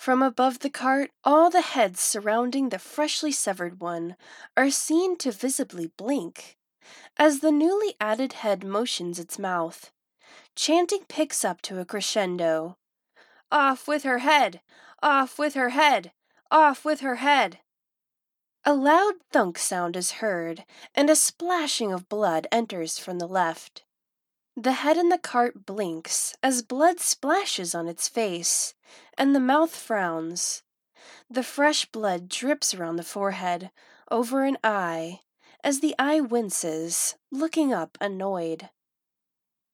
From above the cart, all the heads surrounding the freshly severed one are seen to visibly blink. As the newly added head motions its mouth, chanting picks up to a crescendo. Off with her head! Off with her head! Off with her head! A loud thunk sound is heard, and a splashing of blood enters from the left. The head in the cart blinks as blood splashes on its face, and the mouth frowns. The fresh blood drips around the forehead, over an eye, as the eye winces, looking up annoyed.